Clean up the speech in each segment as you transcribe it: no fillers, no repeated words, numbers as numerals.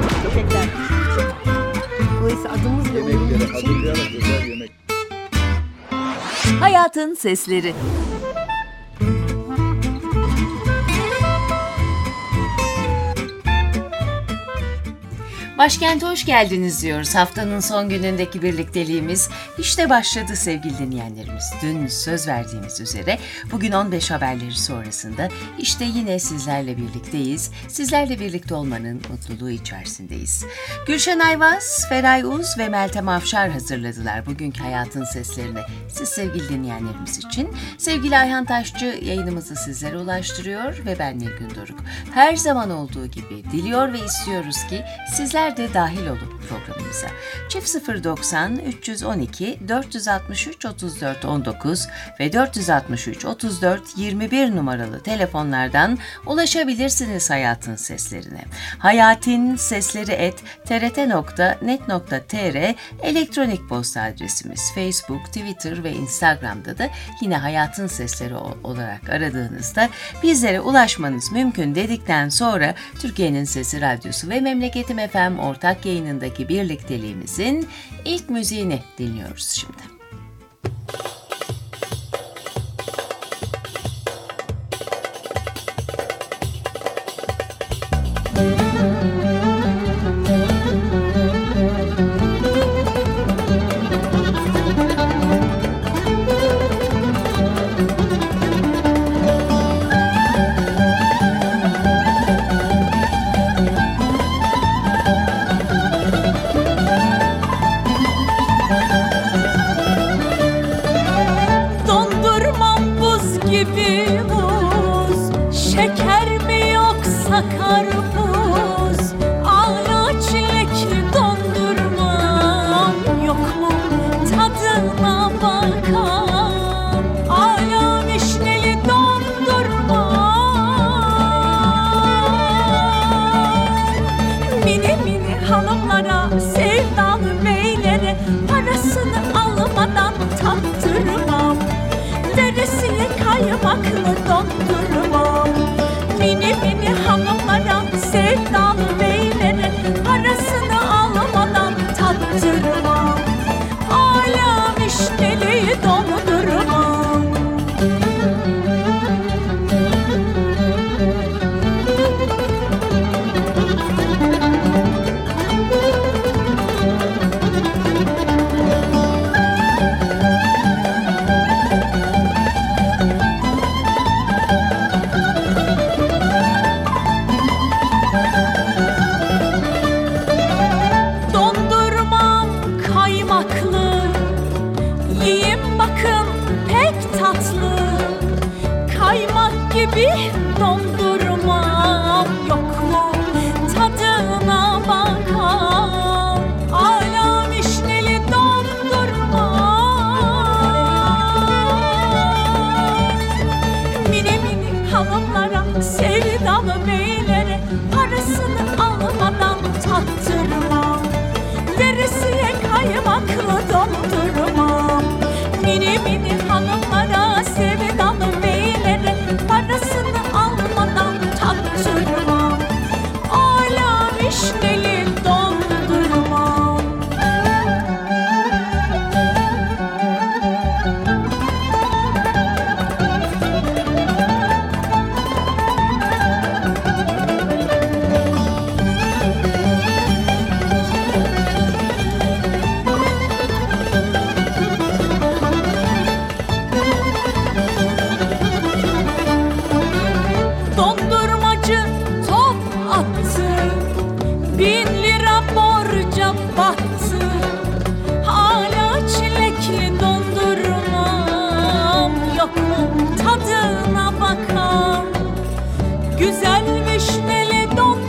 Köpekler. Dolayısıyla adımızla uyumlu Yemekleri için hazırlayarak özel yemek. Hayatın Sesleri. Başkent'e hoş geldiniz diyoruz. Haftanın son günündeki birlikteliğimiz işte başladı sevgili dinleyenlerimiz. Dün söz verdiğimiz üzere bugün 15 haberleri sonrasında işte yine sizlerle birlikteyiz. Sizlerle birlikte olmanın mutluluğu içerisindeyiz. Gülşen Ayvaz, Feray Uz ve Meltem Afşar hazırladılar bugünkü Hayatın Seslerini. Siz sevgili dinleyenlerimiz için. Sevgili Ayhan Taşçı yayınımızı sizlere ulaştırıyor ve ben Nilgün Doruk. Her zaman olduğu gibi diliyor ve istiyoruz ki sizler de dahil olun programımıza. Çift 090 312 463 34 19 ve 463 34 21 numaralı telefonlardan ulaşabilirsiniz Hayatın Seslerine. hayatinSesleri@trt.net.tr elektronik posta adresimiz. Facebook, Twitter ve Instagram'da da yine Hayatın Sesleri olarak aradığınızda bizlere ulaşmanız mümkün dedikten sonra Türkiye'nin Sesi Radyosu ve Memleketim FM ortak yayınındaki birlikteliğimizin ilk müziğini dinliyoruz şimdi. Karpuz, ala çilekli dondurmam yok mu? Tadına bakan ala vişneli dondurmam. Mini mini hanımlara, sevdalı beylere parasını almadan tattırmam. Derisiye kaymaklı dondurmam. Mini mini hanımlara, sevdalı beylere parasını almadan tattırmam. Ala vişneli dondurmam. Dondurmam yok mu? Tadına bakan ala vişneli dondurmam. Mini mini hanımlara, sevdalı beylere parasını almadan tattırmam. Derisiye kaymaklı dondurmam. Mini mini hanımlara, sevdalı beylere parasını almadan tattırmam. Ala vişneli dondurmam. Dondurmacı top attı, 1000 lira borca battı. Hala çilekli dondurmam yok mu? Tadına bakan güzel vişneli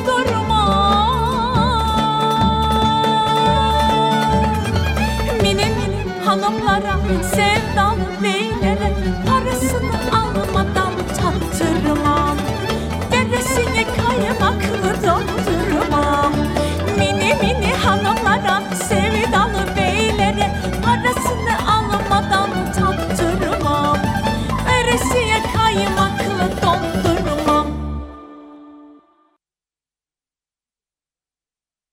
dondurmam. Mini mini hanımlara, sevdalı beylere parasını almadan tattırmam. Deresine kaymaklı dondurmam. Mini mini hanımlara, sevdalı beylere parasını almadan tattırmam. Veresiye kaymaklı dondurmam.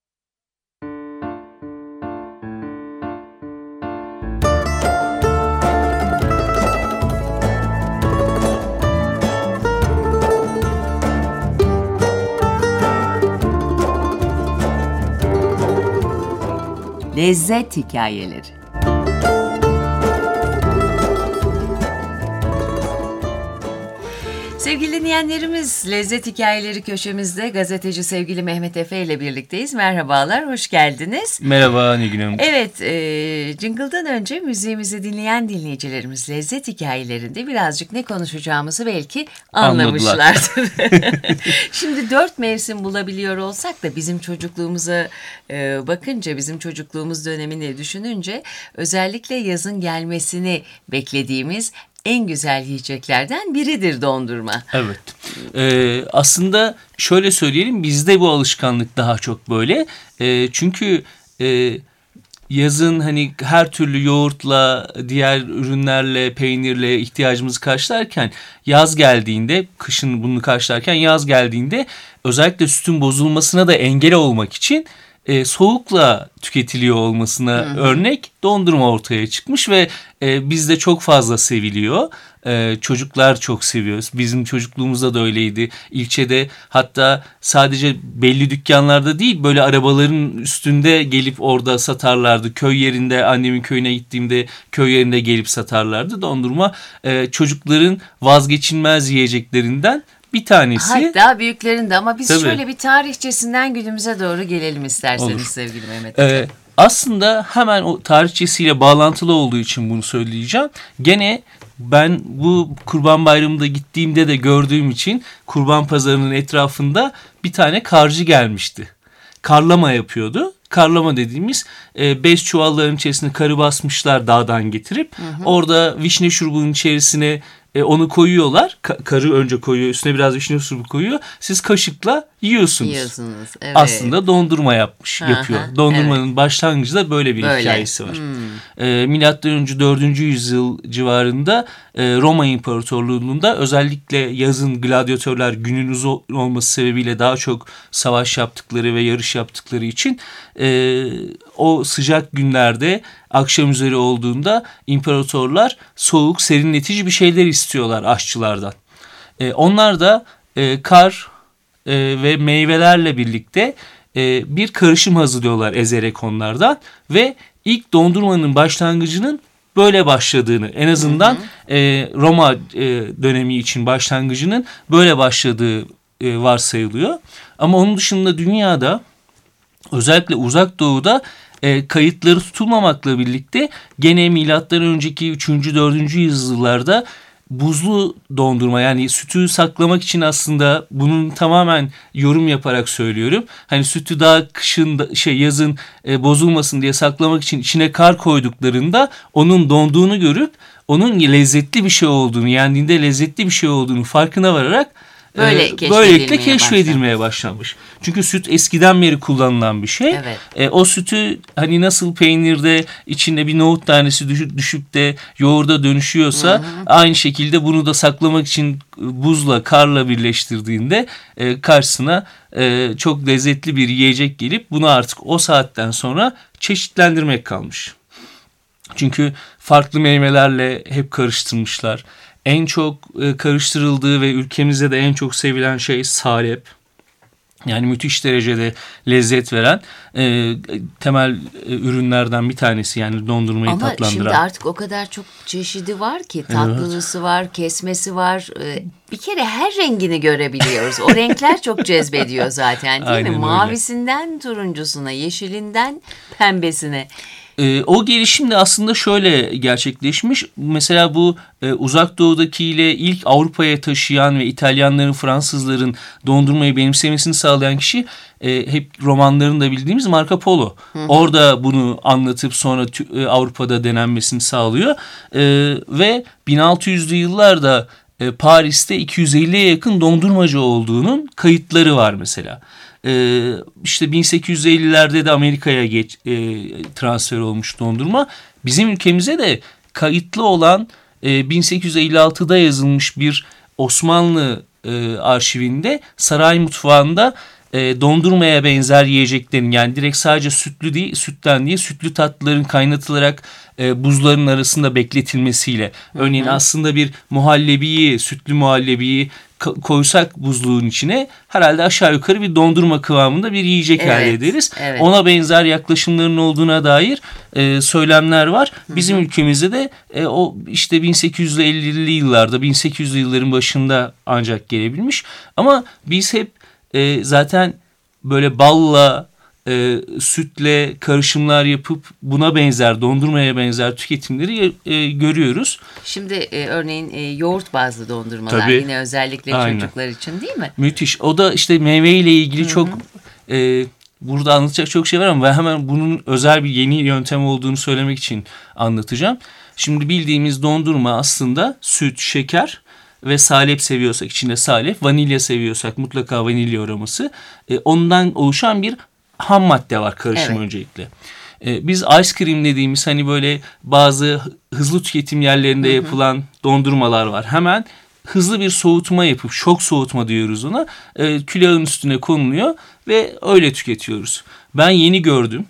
Lezzet hikayeleri. Sevgili dinleyenlerimiz, Lezzet Hikayeleri köşemizde gazeteci sevgili Mehmet Efe ile birlikteyiz. Merhabalar, hoş geldiniz. Merhaba Nilgün Hanım. Evet, Jingle'dan önce müziğimizi dinleyen dinleyicilerimiz Lezzet Hikayelerinde birazcık ne konuşacağımızı belki anlamışlardır. Şimdi 4 mevsim bulabiliyor olsak da bizim çocukluğumuza bakınca, bizim çocukluğumuz dönemini düşününce özellikle yazın gelmesini beklediğimiz en güzel yiyeceklerden biridir dondurma. Evet. Aslında şöyle söyleyelim, bizde bu alışkanlık daha çok böyle. Çünkü yazın hani her türlü yoğurtla, diğer ürünlerle, peynirle ihtiyacımızı karşılarken yaz geldiğinde, kışın bunu karşılarken yaz geldiğinde özellikle sütün bozulmasına da engel olmak için soğukla tüketiliyor olmasına örnek dondurma ortaya çıkmış ve bizde çok fazla seviliyor. Çocuklar çok seviyor. Bizim çocukluğumuzda da öyleydi. İlçede, hatta sadece belli dükkanlarda değil, böyle arabaların üstünde gelip orada satarlardı. Köy yerinde, annemin köyüne gittiğimde köy yerinde gelip satarlardı. Dondurma çocukların vazgeçilmez yiyeceklerinden bir tanesi. Hatta büyüklerin de, ama biz Tabii. şöyle bir tarihçesinden günümüze doğru gelelim isterseniz. Olur. Sevgili Mehmet. Aslında hemen o tarihçesiyle bağlantılı olduğu için bunu söyleyeceğim. Gene ben bu Kurban Bayramı'nda gittiğimde de gördüğüm için Kurban Pazarı'nın etrafında bir tane karcı gelmişti. Karlama yapıyordu. Karlama dediğimiz bez çuvalların içerisine karı basmışlar dağdan getirip orada vişne şurubunun içerisine onu koyuyorlar. Karı önce koyuyor, üstüne biraz vişne şurubu koyuyor. Siz kaşıkla yiyorsunuz. Evet. Aslında dondurma yapıyor. Dondurmanın başlangıcı da böyle bir hikayesi var. Milattan önce 4. yüzyıl civarında Roma İmparatorluğu'nda özellikle yazın gladyatörler günün uzun olması sebebiyle daha çok savaş yaptıkları ve yarış yaptıkları için o sıcak günlerde akşam üzeri olduğunda imparatorlar soğuk, serinletici bir şeyler istiyorlar aşçılardan. Onlar da kar ve meyvelerle birlikte bir karışım hazırlıyorlar ezerek onlardan ve ilk dondurmanın başlangıcının böyle başladığını, en azından Roma dönemi için başlangıcının böyle başladığı varsayılıyor. Ama onun dışında dünyada, özellikle Uzak Doğu'da kayıtları tutulmamakla birlikte gene milattan önceki 3. 4. yüzyıllarda buzlu dondurma, yani sütü saklamak için, aslında bunun tamamen yorum yaparak söylüyorum. Hani sütü daha kışın yazın bozulmasın diye saklamak için içine kar koyduklarında onun donduğunu görüp onun lezzetli bir şey olduğunu, yendiğinde lezzetli bir şey olduğunu farkına vararak böylelikle keşfedilmeye başlanmış. Çünkü süt eskiden beri kullanılan bir şey. Evet. O sütü hani nasıl peynirde içinde bir nohut tanesi düşüp de yoğurda dönüşüyorsa aynı şekilde bunu da saklamak için buzla, karla birleştirdiğinde karşısına çok lezzetli bir yiyecek gelip bunu artık o saatten sonra çeşitlendirmek kalmış. Çünkü farklı meyvelerle hep karıştırmışlar. En çok karıştırıldığı ve ülkemizde de en çok sevilen şey salep. Yani müthiş derecede lezzet veren temel ürünlerden bir tanesi, yani dondurmayı tatlandıran. Ama şimdi artık o kadar çok çeşidi var ki, tatlılısı var, kesmesi var. Bir kere her rengini görebiliyoruz. O renkler çok cezbediyor zaten, değil Aynen mi? öyle. Mavisinden turuncusuna, yeşilinden pembesine. O gelişim de aslında şöyle gerçekleşmiş. Mesela bu Uzak Doğu'dakiyle ilk Avrupa'ya taşıyan ve İtalyanların, Fransızların dondurmayı benimsemesini sağlayan kişi hep romanlarında bildiğimiz Marco Polo. Orada bunu anlatıp sonra Avrupa'da denenmesini sağlıyor. Ve 1600'lü yıllarda Paris'te 250'ye yakın dondurmacı olduğunun kayıtları var mesela. İşte 1850'lerde de Amerika'ya transfer olmuş dondurma. Bizim ülkemize de kayıtlı olan 1856'da yazılmış bir Osmanlı arşivinde saray mutfağında dondurmaya benzer yiyeceklerin, yani direkt sadece sütten değil sütlü tatlıların kaynatılarak buzların arasında bekletilmesiyle. Örneğin aslında bir muhallebiyi, sütlü muhallebiyi koysak buzluğun içine herhalde aşağı yukarı bir dondurma kıvamında bir yiyecek elde ederiz. Evet. Ona benzer yaklaşımların olduğuna dair söylemler var. Bizim ülkemizde de o işte 1850'li yıllarda, 1800'lü yılların başında ancak gelebilmiş. Ama biz hep zaten böyle balla, sütle karışımlar yapıp buna benzer, dondurmaya benzer tüketimleri görüyoruz. Şimdi örneğin yoğurt bazlı dondurmalar. Tabii. Yine özellikle çocuklar için değil mi? Müthiş. O da işte meyveyle ilgili çok burada anlatacak çok şey var ama ben hemen bunun özel bir yeni yöntem olduğunu söylemek için anlatacağım. Şimdi bildiğimiz dondurma aslında süt, şeker ve salep seviyorsak içinde salep, vanilya seviyorsak mutlaka vanilya aroması, ondan oluşan bir ham madde var karışım öncelikle. Biz ice cream dediğimiz hani böyle bazı hızlı tüketim yerlerinde yapılan dondurmalar var. Hemen hızlı bir soğutma yapıp, şok soğutma diyoruz ona, külahın üstüne konuluyor ve öyle tüketiyoruz. Ben yeni gördüm.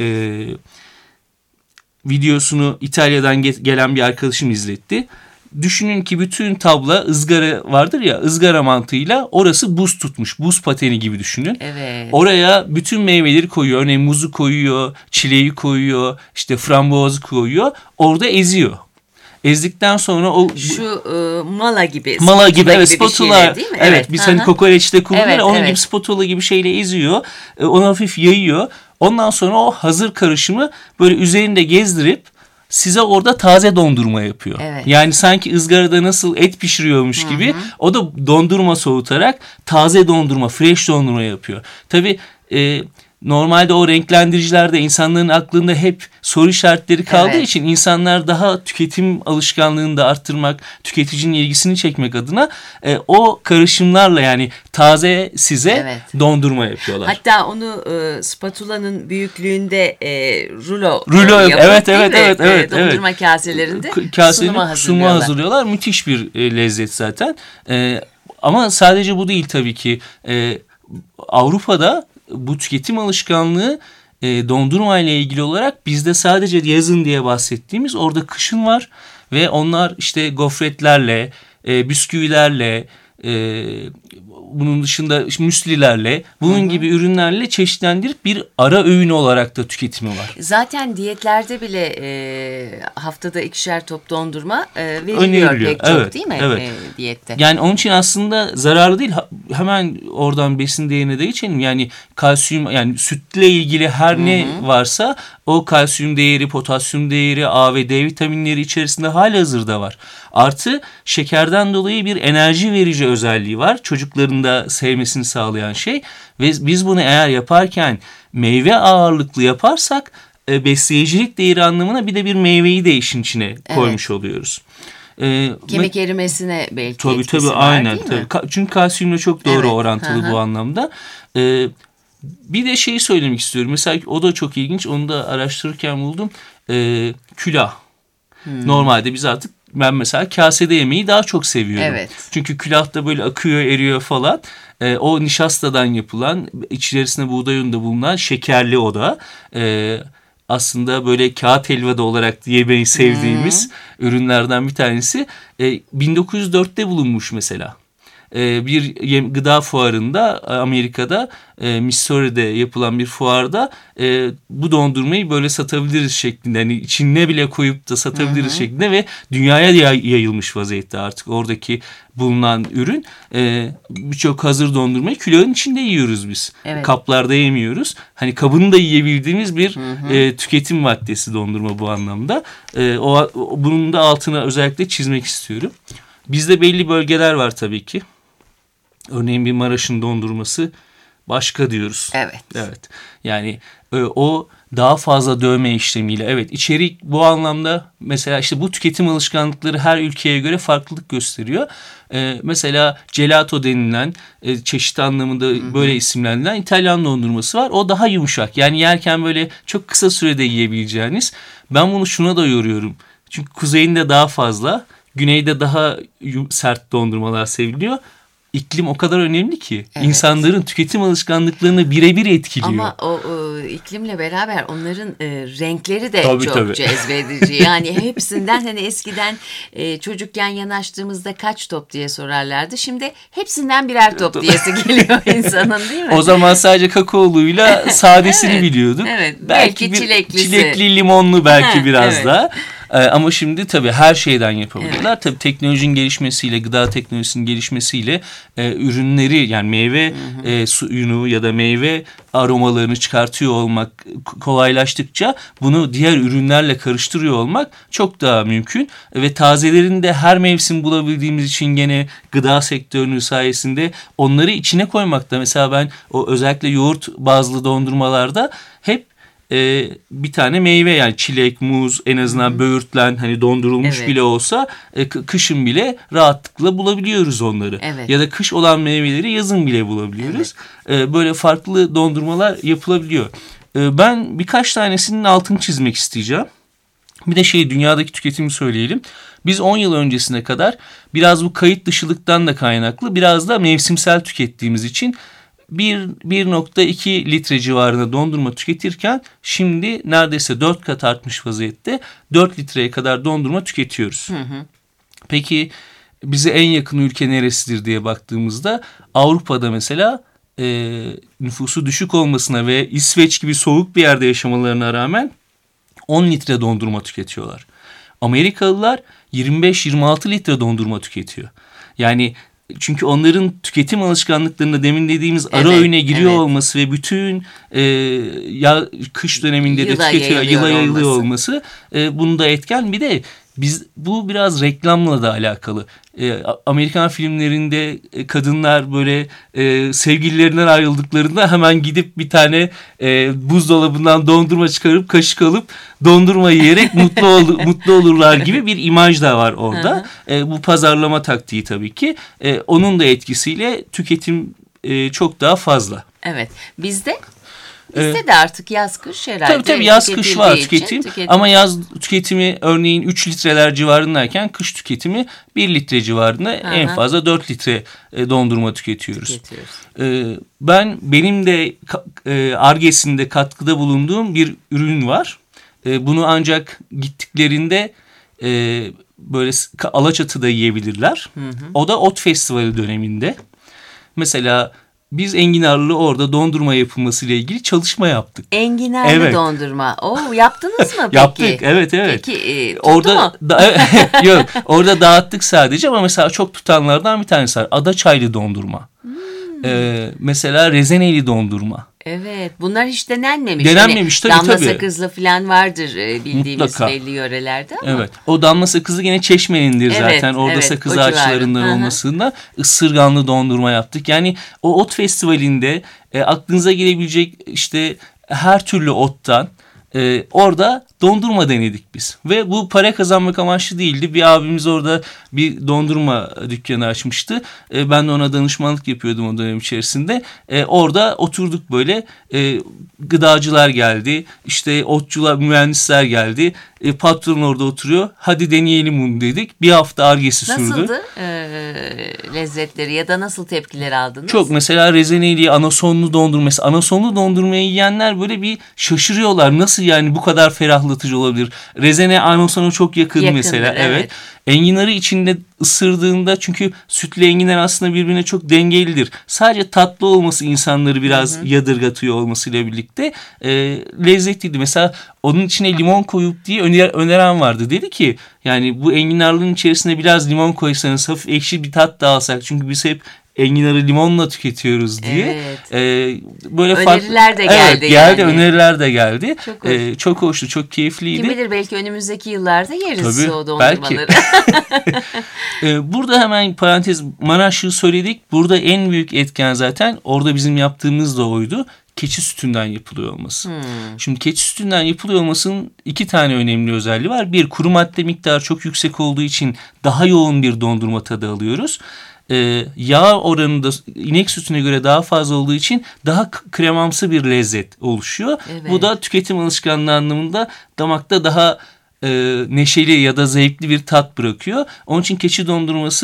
Videosunu İtalya'dan gelen bir arkadaşım izletti. Düşünün ki bütün tabla ızgara vardır ya, ızgara mantığıyla orası buz tutmuş. Buz pateni gibi düşünün. Evet. Oraya bütün meyveleri koyuyor. Örneğin muzu koyuyor, çileği koyuyor, işte frambuazı koyuyor. Orada eziyor. Ezdikten sonra o şu mala gibi evet, spatula değil mi? Evet, biz hani kokoreçte kullanır onun gibi spatula gibi şeyle eziyor. Onu hafif yayıyor. Ondan sonra o hazır karışımı böyle üzerinde gezdirip size orada taze dondurma yapıyor. Evet. Yani sanki ızgarada nasıl et pişiriyormuş gibi o da dondurma soğutarak taze dondurma, fresh dondurma yapıyor. Tabii normalde o renklendiricilerde insanların aklında hep soru işaretleri kaldığı için insanlar daha tüketim alışkanlığını da arttırmak, tüketicinin ilgisini çekmek adına o karışımlarla yani taze size dondurma yapıyorlar. Hatta onu spatulanın büyüklüğünde rulo yapıp, evet, dondurma kaselerinde sunuma hazırlıyorlar. Müthiş bir lezzet zaten. Ama sadece bu değil tabii ki. Avrupa'da bu tüketim alışkanlığı dondurma ile ilgili olarak bizde sadece yazın diye bahsettiğimiz orada kışın var ve onlar işte gofretlerle, bisküvilerle, bunun dışında müslilerle, bunun gibi ürünlerle çeşitlendirip bir ara öğün olarak da tüketimi var. Zaten diyetlerde bile haftada 2'şer top dondurma veriliyor pek çok değil mi diyette? Yani onun için aslında zararlı değil. Hemen oradan besin değerine de geçelim. Yani kalsiyum, yani sütle ilgili her ne varsa o kalsiyum değeri, potasyum değeri, A ve D vitaminleri içerisinde halihazırda var. Artı şekerden dolayı bir enerji verici özelliği var. Çocukların da sevmesini sağlayan şey. Ve biz bunu eğer yaparken meyve ağırlıklı yaparsak besleyicilik değeri anlamına bir de bir meyveyi de işin içine koymuş oluyoruz. Kemik erimesine belki tabii, etkisi var aynen, değil mi? Çünkü kalsiyumla çok doğru orantılı bu anlamda. Bir de şeyi söylemek istiyorum. Mesela o da çok ilginç. Onu da araştırırken buldum. Külah. Normalde biz artık ben mesela kasede yemeği daha çok seviyorum. Evet. Çünkü külahta böyle akıyor, eriyor falan. O nişastadan yapılan, içerisinde buğday unu da bulunan şekerli o da. Aslında böyle kağıt helvada olarak yemeyi sevdiğimiz ürünlerden bir tanesi. 1904'te bulunmuş mesela. Bir gıda fuarında Amerika'da Missouri'de yapılan bir fuarda bu dondurmayı böyle satabiliriz şeklinde, hani içine bile koyup da satabiliriz şeklinde ve dünyaya yayılmış vaziyette artık oradaki bulunan ürün. Birçok hazır dondurmayı külahın içinde yiyoruz biz. Evet. Kaplarda yemiyoruz. Hani kabını da yiyebildiğimiz bir tüketim maddesi dondurma bu anlamda. Bunun da altına özellikle çizmek istiyorum. Bizde belli bölgeler var tabii ki. Örneğin bir Maraş'ın dondurması başka diyoruz. Evet. Yani o daha fazla dövme işlemiyle. İçerik bu anlamda mesela işte bu tüketim alışkanlıkları her ülkeye göre farklılık gösteriyor. Mesela gelato denilen çeşit anlamında böyle isimlendirilen İtalyan dondurması var. O daha yumuşak. Yani yerken böyle çok kısa sürede yiyebileceğiniz. Ben bunu şuna da yoruyorum. Çünkü kuzeyinde daha fazla, güneyde daha sert dondurmalar seviliyor. iklim o kadar önemli ki. Evet. İnsanların tüketim alışkanlıklarını birebir etkiliyor. Ama o iklimle beraber onların renkleri de Tabii, çok tabii. cezbedici. Yani hepsinden hani eskiden çocukken yanaştığımızda kaç top diye sorarlardı. Şimdi hepsinden birer top diyesi geliyor insanın, değil mi? O zaman sadece kakaoluyla sadesini Evet, biliyorduk. evet. Belki Çileklisi. çilekli, limonlu belki biraz evet. da. Ama şimdi tabii her şeyden yapabiliyorlar. Evet. Tabii teknolojinin gelişmesiyle, gıda teknolojisinin gelişmesiyle ürünleri, yani meyve suyunu ya da meyve aromalarını çıkartıyor olmak kolaylaştıkça bunu diğer ürünlerle karıştırıyor olmak çok daha mümkün. Ve tazelerini de her mevsim bulabildiğimiz için gene gıda sektörünün sayesinde onları içine koymakta. Mesela ben o özellikle yoğurt bazlı dondurmalarda hep bir tane meyve, yani çilek, muz, en azından böğürtlen, hani dondurulmuş bile olsa kışın bile rahatlıkla bulabiliyoruz onları. Evet. Ya da kış olan meyveleri yazın bile bulabiliyoruz. Böyle farklı dondurmalar yapılabiliyor. Ben birkaç tanesinin altını çizmek isteyeceğim. Bir de dünyadaki tüketimi söyleyelim. Biz 10 yıl öncesine kadar biraz bu kayıt dışılıktan da kaynaklı, biraz da mevsimsel tükettiğimiz için 1.2 litre civarında dondurma tüketirken şimdi neredeyse 4 kat artmış vaziyette 4 litreye kadar dondurma tüketiyoruz. Peki bize en yakın ülke neresidir diye baktığımızda Avrupa'da mesela nüfusu düşük olmasına ve İsveç gibi soğuk bir yerde yaşamalarına rağmen 10 litre dondurma tüketiyorlar. Amerikalılar 25-26 litre dondurma tüketiyor. Yani çünkü onların tüketim alışkanlıklarında demin dediğimiz ara öğüne giriyor olması ve bütün kış döneminde de tüketiyor, yıla yayılıyor olması bunu da etken. Bir de bu biraz reklamla da alakalı. Amerikan filmlerinde kadınlar böyle sevgililerinden ayrıldıklarında hemen gidip bir tane buzdolabından dondurma çıkarıp kaşık alıp dondurma yiyerek mutlu olurlar gibi bir imaj da var orada. Bu pazarlama taktiği tabii ki. Onun da etkisiyle tüketim çok daha fazla. Evet. Bizde de artık yaz kış herhalde. Tabii yaz kış var tüketim. Ama yaz tüketimi örneğin 3 litreler civarındayken kış tüketimi 1 litre civarında, en fazla 4 litre dondurma tüketiyoruz. Benim de Ar-Ge'sinde katkıda bulunduğum bir ürün var. Bunu ancak gittiklerinde böyle Alaçatı'da yiyebilirler. O da Ot Festivali döneminde. Mesela biz enginarlı orada dondurma yapılmasıyla ilgili çalışma yaptık. Enginarlı dondurma. Yaptınız mı peki? Yaptık, evet. Peki tuttu orada mu? Yok, orada dağıttık sadece, ama mesela çok tutanlardan bir tanesi var. Adaçaylı dondurma. Mesela rezeneli dondurma. Evet, bunlar hiç denenmemiş. Denenmemiş tabii. Damla sakızlı falan vardır bildiğimiz mutlaka belli yörelerde ama. Evet, o damla sakızı gene Çeşme'nindir zaten. Orada sakız ağaçlarından olmasından ısırganlı dondurma yaptık. Yani o ot festivalinde aklınıza gelebilecek her türlü ottan orada dondurma denedik biz. Ve bu para kazanmak amaçlı değildi. Bir abimiz orada bir dondurma dükkanı açmıştı. Ben de ona danışmanlık yapıyordum o dönem içerisinde. Orada oturduk böyle. Gıdacılar geldi. Otçular, mühendisler geldi. Patron orada oturuyor. Hadi deneyelim bunu dedik. Bir hafta Ar-Ge'si sürdü. Nasıldı lezzetleri ya da nasıl tepkiler aldınız? Çok, mesela rezeneli, anasonlu dondurma. Mesela anasonlu dondurmayı yiyenler böyle bir şaşırıyorlar. Nasıl yani bu kadar ferahlatıcı olabilir? Rezene anasona çok yakın mesela. Evet. Enginarı içinde ısırdığında, çünkü sütle enginar aslında birbirine çok dengelidir. Sadece tatlı olması insanları biraz yadırgatıyor olmasıyla birlikte lezzetliydi. Mesela onun içine limon koyup diye öneren vardı. Dedi ki yani bu enginarlığın içerisine biraz limon koysanız hafif ekşi bir tat da alsak. Çünkü biz hep enginarı limonla tüketiyoruz diye. Böyle öneriler de geldi. Evet, öneriler de geldi. Çok hoştu, çok keyifliydi. Kim bilir, belki önümüzdeki yıllarda yeriz tabii, o dondurmaları. Burada hemen parantez, Maraş'ı söyledik. Burada en büyük etken zaten orada bizim yaptığımız da oydu. Keçi sütünden yapılıyor olması. Şimdi keçi sütünden yapılıyor olmasının 2 tane önemli özelliği var. Bir, kuru madde miktarı çok yüksek olduğu için daha yoğun bir dondurma tadı alıyoruz. Yağ oranı da inek sütüne göre daha fazla olduğu için daha kremamsı bir lezzet oluşuyor. Evet. Bu da tüketim alışkanlığı anlamında damakta daha neşeli ya da zevkli bir tat bırakıyor. Onun için keçi dondurması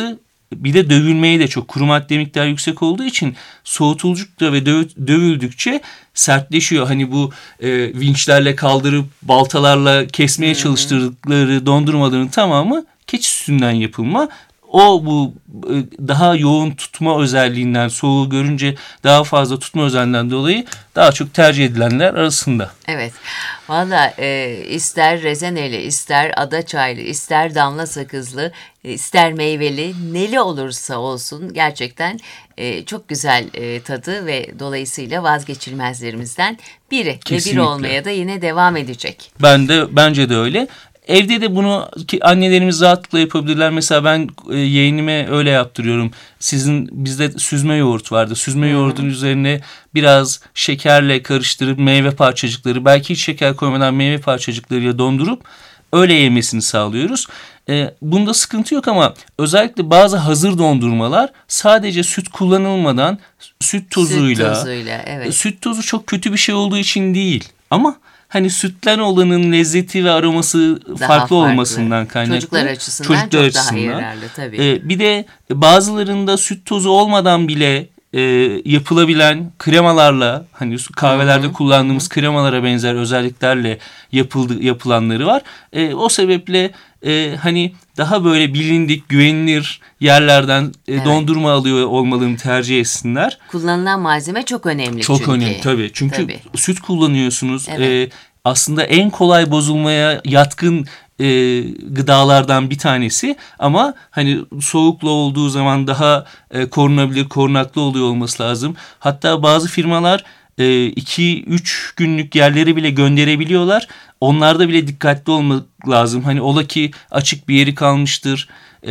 bir de dövülmeye de çok kuru madde miktarı yüksek olduğu için soğutuldukça ve dövüldükçe sertleşiyor. Hani bu vinçlerle kaldırıp baltalarla kesmeye çalıştırdıkları dondurmaların tamamı keçi sütünden yapılma. O bu daha yoğun tutma özelliğinden, soğuğu görünce daha fazla tutma özelliğinden dolayı daha çok tercih edilenler arasında. Evet. Valla ister rezeneli, ister adaçaylı, ister damla sakızlı, ister meyveli, neli olursa olsun gerçekten çok güzel tadı ve dolayısıyla vazgeçilmezlerimizden biri. Kesinlikle. Ve bir olmaya da yine devam edecek. Bence de öyle. Evde de bunu annelerimiz rahatlıkla yapabilirler. Mesela ben yeğenime öyle yaptırıyorum. Bizde süzme yoğurt vardı. Süzme yoğurdun üzerine biraz şekerle karıştırıp meyve parçacıkları, belki hiç şeker koymadan meyve parçacıklarıyla dondurup öyle yemesini sağlıyoruz. Bunda sıkıntı yok ama özellikle bazı hazır dondurmalar sadece süt kullanılmadan süt tozuyla evet. Süt tozu çok kötü bir şey olduğu için değil ama hani sütten olanın lezzeti ve aroması farklı olmasından kaynaklı. Çocuklar açısından çok daha yararlı tabii. Bir de bazılarında süt tozu olmadan bile yapılabilen kremalarla, hani kahvelerde kullandığımız kremalara benzer özelliklerle yapılanları var. O sebeple hani daha böyle bilindik, güvenilir yerlerden dondurma alıyor olmalarını tercih etsinler. Kullanılan malzeme çok önemli. Çok önemli tabii. Çünkü süt kullanıyorsunuz. Evet. Aslında en kolay bozulmaya yatkın gıdalardan bir tanesi ama hani soğukla olduğu zaman daha korunabilir, korunaklı oluyor olması lazım. Hatta bazı firmalar 2-3 günlük yerleri bile gönderebiliyorlar. Onlarda bile dikkatli olmak lazım. Hani ola ki açık bir yeri kalmıştır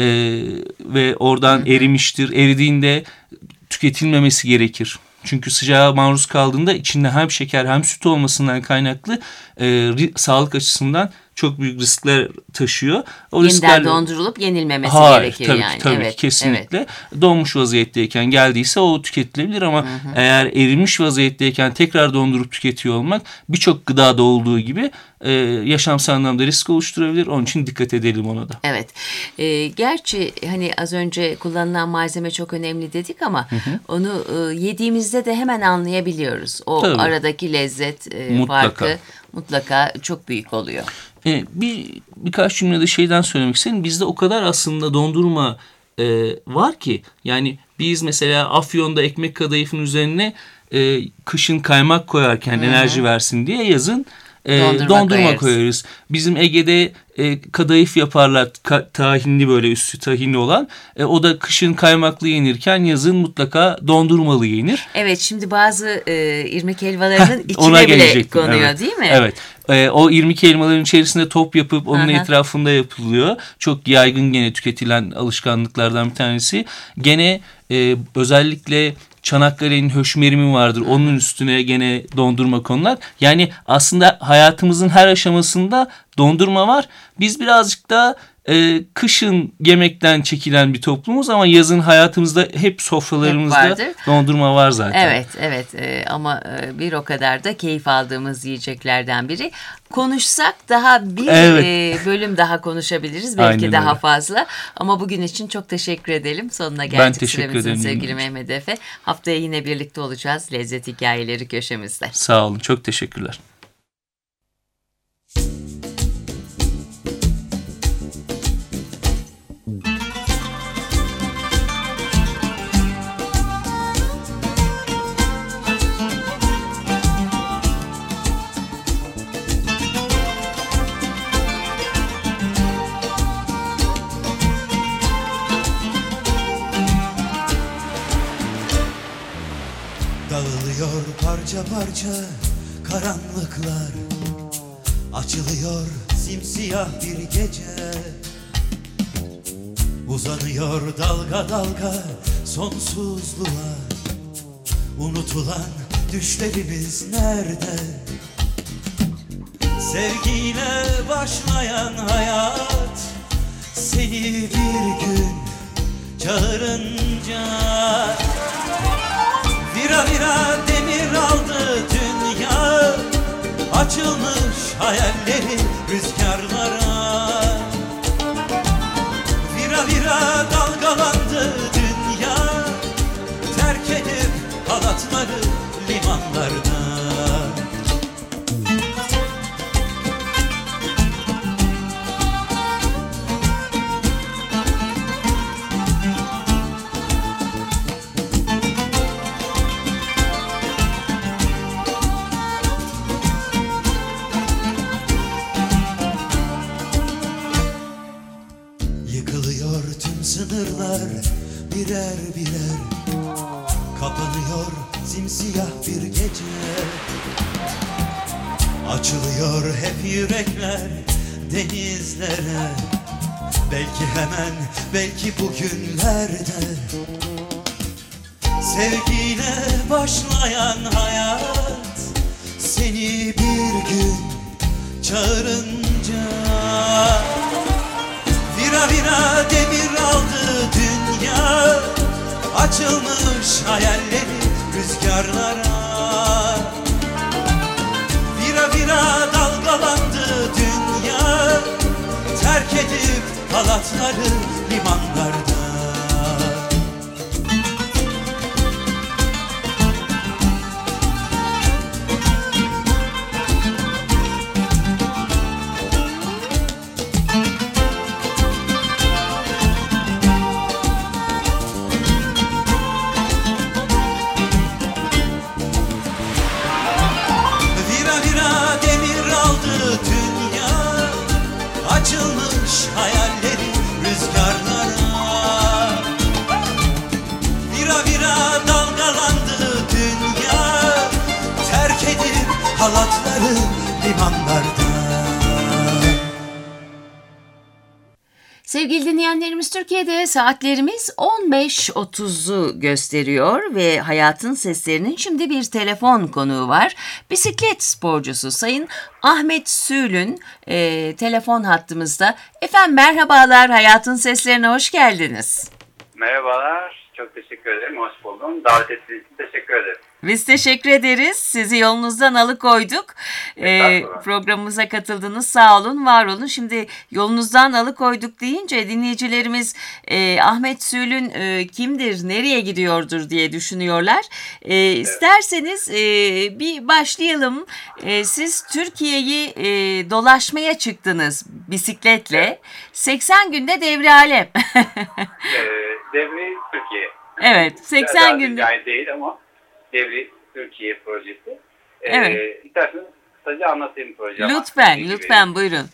ve oradan erimiştir. Eridiğinde tüketilmemesi gerekir. Çünkü sıcağa maruz kaldığında içinde hem şeker hem süt olmasından kaynaklı sağlık açısından çok büyük riskler taşıyor. Yeniden dondurulup yenilmemesi gerekir yani. Tabii evet, kesinlikle. Evet. Donmuş vaziyetteyken geldiyse o tüketilebilir ama eğer erimiş vaziyetteyken tekrar dondurup tüketiyor olmak birçok gıdada olduğu gibi yaşamsal anlamda risk oluşturabilir. Onun için dikkat edelim ona da. Evet. Gerçi hani az önce kullanılan malzeme çok önemli dedik ama onu yediğimizde de hemen anlayabiliyoruz. O tabii. Aradaki lezzet farkı mutlaka çok büyük oluyor. Birkaç cümlede şeyden söylemek istedim. Bizde o kadar aslında dondurma var ki yani biz mesela Afyon'da ekmek kadayıfın üzerine kışın kaymak koyarken enerji versin diye yazın dondurma koyarız. Bizim Ege'de kadayıf yaparlar tahinli böyle üstü tahinli olan. O da kışın kaymaklı yenirken yazın mutlaka dondurmalı yenir. Evet şimdi bazı irmik helvalarının içine bile konuyor değil mi? Evet. O irmik helmaların içerisinde top yapıp onun etrafında yapılıyor. Çok yaygın gene tüketilen alışkanlıklardan bir tanesi. Gene özellikle Çanakkale'nin höşmerimi vardır. Onun üstüne gene dondurma konular. Yani aslında hayatımızın her aşamasında dondurma var. Biz birazcık da kışın yemekten çekilen bir toplumuz ama yazın hayatımızda hep sofralarımızda dondurma var zaten. Evet ama bir o kadar da keyif aldığımız yiyeceklerden biri. Konuşsak daha bir bölüm daha konuşabiliriz. Belki daha öyle. Fazla. Ama bugün için çok teşekkür edelim. Sonuna geldik. Ben teşekkür ederim. Sevgili Mehmet Efe. Haftaya yine birlikte olacağız. Lezzet Hikayeleri köşemizde. Sağ olun. Çok teşekkürler. Dağılıyor parça parça karanlıklar, açılıyor simsiyah bir gece. Uzanıyor dalga dalga sonsuzluğa, unutulan düşlerimiz nerede? Sevgiyle başlayan hayat seni bir gün çağırınca vira vira demir aldı dünya, açılmış hayalleri rüzgarlara. Vira vira dalgalandı sınırlar birer birer kapanıyor simsiyah bir gece. Açılıyor hep yürekler denizlere. Belki hemen, belki bugünlerde. Sevgiyle başlayan hayat seni bir gün çağırınca vira vira demir aldı dünya. Açılmış hayalleri rüzgarlara. Vira vira dalgalandı dünya. Terk edip halatları limanlarda. Açılmış hayalleri rüzgarlara. Vira vira dalgalandı dünya. Terk edip halatları limanlarda. Sevgili dinleyenlerimiz, Türkiye'de saatlerimiz 15.30'u gösteriyor ve Hayatın Seslerinin şimdi bir telefon konuğu var. Bisiklet sporcusu Sayın Ahmet Sülün telefon hattımızda. Efendim merhabalar, Hayatın Seslerine hoş geldiniz. Merhabalar, çok teşekkür ederim, hoş buldum. Davet ettiğiniz için teşekkür ederim. Biz teşekkür ederiz. Sizi yolunuzdan alıkoyduk. Programımıza katıldınız. Sağ olun, var olun. Şimdi yolunuzdan alıkoyduk deyince dinleyicilerimiz Ahmet Sülün kimdir, nereye gidiyordur diye düşünüyorlar. İsterseniz bir başlayalım. Siz Türkiye'yi dolaşmaya çıktınız bisikletle. 80 günde devri alem. Devri Türkiye. Evet, 80 günde. Yani değil ama Devri Türkiye projesi. Evet. İsterseniz kısaca anlatayım projeyi. Lütfen buyurun.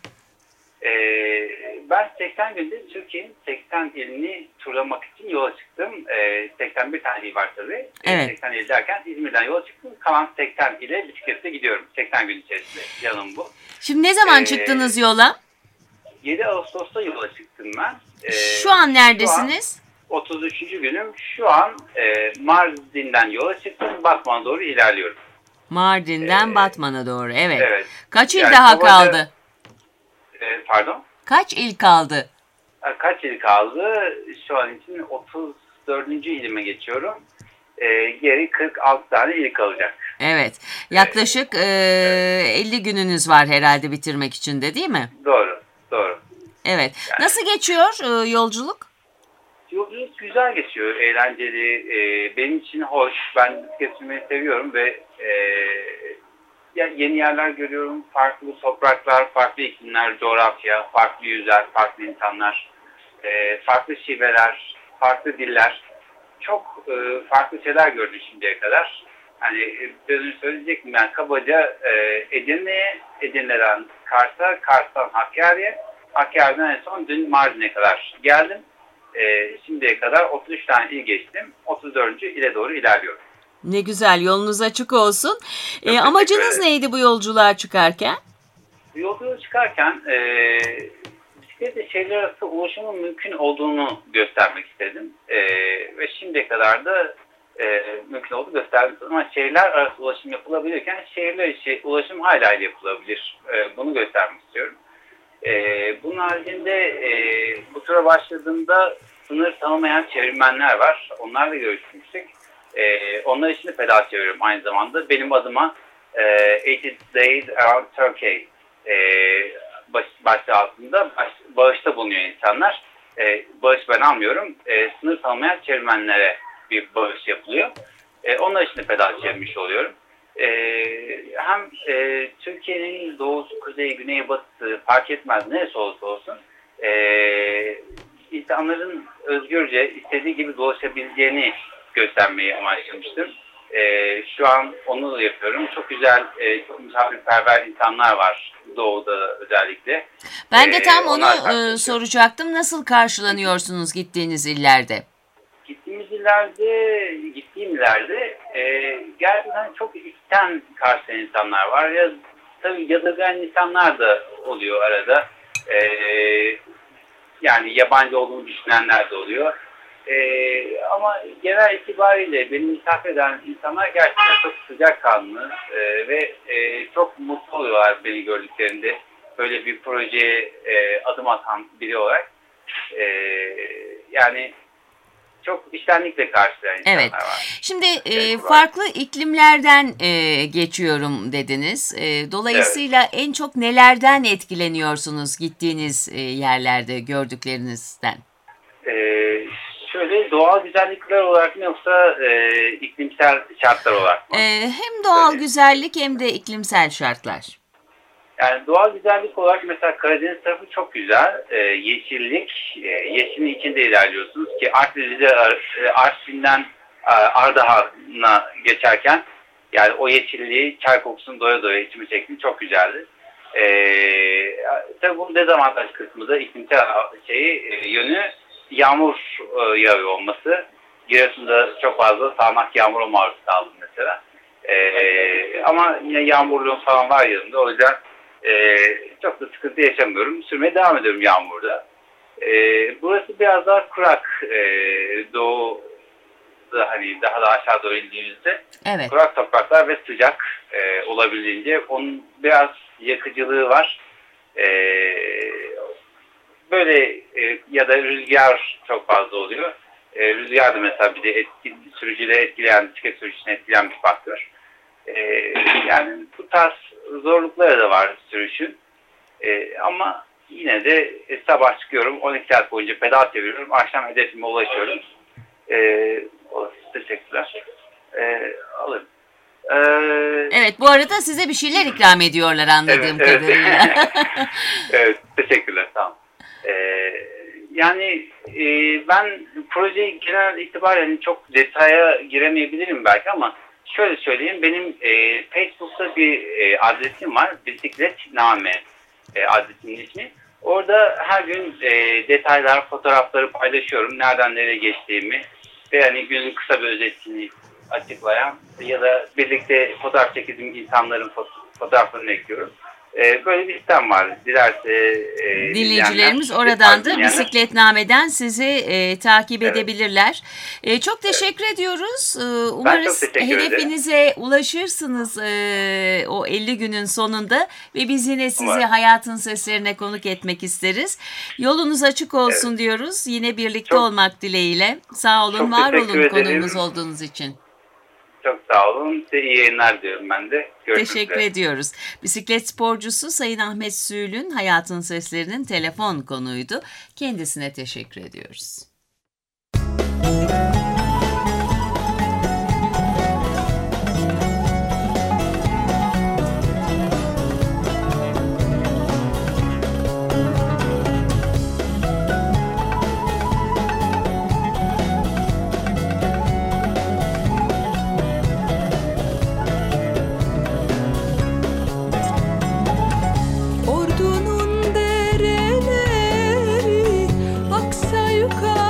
Ben 80 günde Türkiye'nin 80 ilini turlamak için yola çıktım. 81 tane il var tabii. Evet. 80 il derken İzmir'den yola çıktım. Kalan 80 ile bisikletle gidiyorum. 80 gün içerisinde. Yanım bu. Şimdi ne zaman çıktınız yola? 7 Ağustos'ta yola çıktım ben. Şu an neredesiniz? 33. günüm. Şu an Mardin'den yola çıktım. Batman'a doğru ilerliyorum. Mardin'den Batman'a doğru. Evet. Evet. Kaç il Yani daha kaldı? Pardon? Kaç il kaldı? Kaç il kaldı? Şu an için 34. ilime geçiyorum. Geri 46 tane il kalacak. Evet. Yaklaşık 50 gününüz var herhalde bitirmek için de, değil mi? Doğru. Evet. Yani, nasıl geçiyor yolculuk? Yolculuk güzel geçiyor. Eğlenceli. Benim için hoş. Ben bisiklet sürmeyi seviyorum ve yeni yerler görüyorum. Farklı topraklar, farklı iklimler, coğrafya, farklı yüzler, farklı insanlar, farklı şiveler, farklı diller. Çok farklı şeyler gördüm şimdiye kadar. Hani sözünü söyleyecek miyim? Yani kabaca Edirne'ye, Edirne'den Kars'a, Kars'tan Hakkari'ye, Hakkari'den en son dün Mardin'e kadar geldim. Şimdiye kadar 33 tane il geçtim. 34. ile doğru ilerliyorum. Ne güzel, yolunuz açık olsun. Amacınız neydi bu yolculuğa çıkarken? Bu yolculuğa çıkarken bisikletle şehirler arası ulaşımın mümkün olduğunu göstermek istedim. Ve şimdiye kadar da mümkün olduğu göstermek istedim. Ama şehirler arası ulaşım yapılabilirken şehirler içi ulaşım hala yapılabilir. Bunu göstermek istiyorum. Bunun haricinde bu tura başladığımda sınır tanımayan çevirmenler var. Onlarla görüşmüştük. Onlar için de pedal çeviriyorum aynı zamanda. Benim adıma 80 Days Around Turkey başlığı altında bağışta bulunuyor insanlar. Bağış ben almıyorum. Sınır tanımayan çevirmenlere bir bağış yapılıyor. Onlar için de pedal çevirmiş oluyorum. Hem Türkiye'nin doğusu, kuzeyi, güneyi, batısı fark etmez neresi olursa olsun insanların özgürce istediği gibi dolaşabileceğini göstermeyi amaçlamıştım. Şu an onu da yapıyorum. Çok güzel, çok misafirperver insanlar var Doğu'da özellikle. Ben de tam onlar onu karşılaşıyor. soracaktım. Nasıl karşılanıyorsunuz gittiğiniz illerde? Gittiğim illerde gerçekten çok içten karşılayan insanlar var. Ya tabii yadırgayan insanlar da oluyor arada. Yani yabancı olduğunu düşünenler de oluyor. Ama genel itibariyle beni misafir eden insanlar gerçekten çok sıcakkanlı ve çok mutlu oluyorlar beni gördüklerinde. Böyle bir projeye adım atan biri olarak. Yani çok içtenlikle karşılayan insanlar Evet. var. Şimdi Evet, farklı iklimlerden geçiyorum dediniz. Dolayısıyla en çok nelerden etkileniyorsunuz gittiğiniz yerlerde gördüklerinizden? Şöyle doğal güzellikler olarak mı yoksa iklimsel şartlar olarak mı? Hem doğal güzellik hem de iklimsel şartlar. Yani doğal güzellik olarak mesela Karadeniz tarafı çok güzel. Yeşillik, yeşilin içinde ilerliyorsunuz ki Artvin'den Ardahan'a geçerken yani o yeşilliği çay kokusunu doya doya içime çekti. Çok güzeldi. Tabii bunun dezavantaj kısmı da iklimsel yönü yağmur yağıyor olması. Giresun'da çok fazla sağanak yağmura maruz kaldım mesela. Ama yine yağmurluğum falan var yanımda. O yüzden çok da sıkıntı yaşamıyorum. Sürmeye devam ediyorum yağmurda. Burası biraz daha kurak. Doğu'da hani daha da aşağı doğru indiğimizde Evet. kurak topraklar ve sıcak olabildiğince. Onun biraz yakıcılığı var. Böyle ya da rüzgar çok fazla oluyor. Rüzgar da mesela bir de sürücüleri etkileyen, bisiklet sürücüsünü etkileyen bir faktör. Yani bu tarz zorlukları da var sürüşün. Ama yine de sabah çıkıyorum, 12 saat boyunca pedal çeviriyorum, akşam hedefime ulaşıyorum. Teşekkürler. Alırım. Evet, bu arada size bir şeyler ikram ediyorlar anladığım kadarıyla. Evet, teşekkürler, tamam. Yani ben projeyi genel itibariyle çok detaya giremeyebilirim belki ama şöyle söyleyeyim, benim Facebook'ta bir adresim var, Bisikletname adresinin ismi. Orada her gün detaylar, fotoğrafları paylaşıyorum, nereden nereye geçtiğimi ve hani günün kısa bir özetini açıklayan ya da birlikte fotoğraf çektiğim insanların fotoğraflarını ekliyorum. Böyle bir sistem var. Dilerse dinleyicilerimiz oradan da Bisikletname'den sizi takip edebilirler. Çok teşekkür ediyoruz. Umarız hedefinize ulaşırsınız o 50 günün sonunda ve biz yine sizi Hayatın Seslerine konuk etmek isteriz. Yolunuz açık olsun diyoruz. Yine birlikte olmak dileğiyle. Sağ olun, var olun konuğumuz olduğunuz için. Çok sağ olun. Size iyi yayınlar diyorum ben de. Teşekkür ediyoruz. Bisiklet sporcusu Sayın Ahmet Süğül'ün Hayatın Seslerinin telefon konuydu. Kendisine teşekkür ediyoruz. Ordunun dereleri aksa yukarı